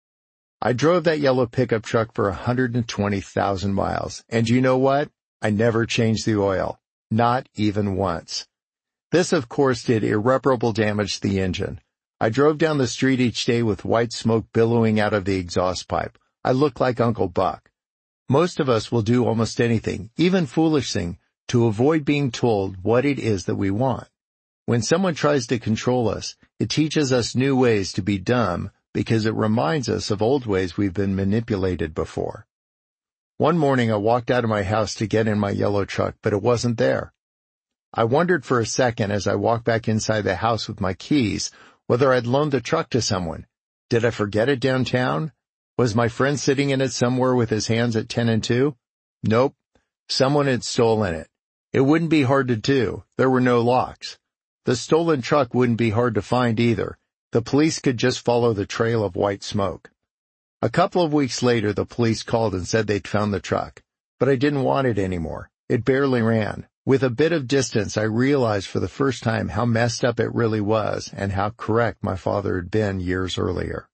I drove that yellow pickup truck for 120,000 miles, and you know what? I never changed the oil. Not even once. This, of course, did irreparable damage to the engine. I drove down the street each day with white smoke billowing out of the exhaust pipe. I looked like Uncle Buck. Most of us will do almost anything, even foolish thing, to avoid being told what it is that we want. When someone tries to control us, it teaches us new ways to be dumb because it reminds us of old ways we've been manipulated before. One morning I walked out of my house to get in my yellow truck, but it wasn't there. I wondered for a second as I walked back inside the house with my keys whether I'd loaned the truck to someone. Did I forget it downtown? Was my friend sitting in it somewhere with his hands at 10 and 2? Nope. Someone had stolen it. It wouldn't be hard to do. There were no locks. The stolen truck wouldn't be hard to find either. The police could just follow the trail of white smoke. A couple of weeks later, the police called and said they'd found the truck. But I didn't want it anymore. It barely ran. With a bit of distance, I realized for the first time how messed up it really was and how correct my father had been years earlier.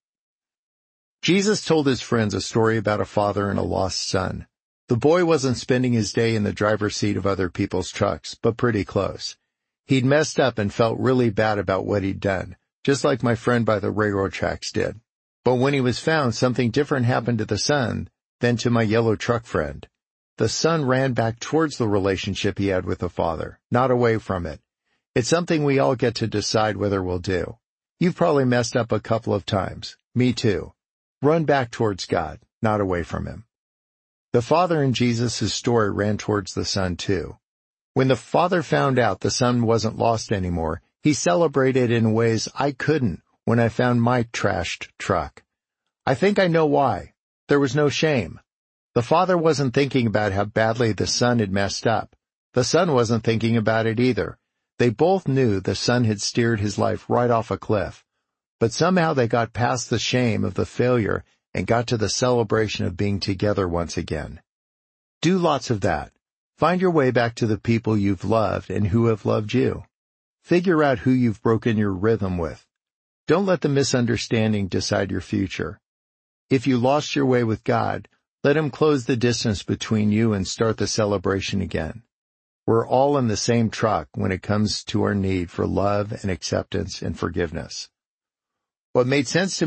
Jesus told his friends a story about a father and a lost son. The boy wasn't spending his day in the driver's seat of other people's trucks, but pretty close. He'd messed up and felt really bad about what he'd done, just like my friend by the railroad tracks did. But when he was found, something different happened to the son than to my yellow truck friend. The son ran back towards the relationship he had with the father, not away from it. It's something we all get to decide whether we'll do. You've probably messed up a couple of times. Me too. Run back towards God, not away from him. The father in Jesus' story ran towards the son too. When the father found out the son wasn't lost anymore, he celebrated in ways I couldn't when I found my trashed truck. I think I know why. There was no shame. The father wasn't thinking about how badly the son had messed up. The son wasn't thinking about it either. They both knew the son had steered his life right off a cliff. But somehow they got past the shame of the failure and got to the celebration of being together once again. Do lots of that. Find your way back to the people you've loved and who have loved you. Figure out who you've broken your rhythm with. Don't let the misunderstanding decide your future. If you lost your way with God, let him close the distance between you and start the celebration again. We're all in the same truck when it comes to our need for love and acceptance and forgiveness. What made sense to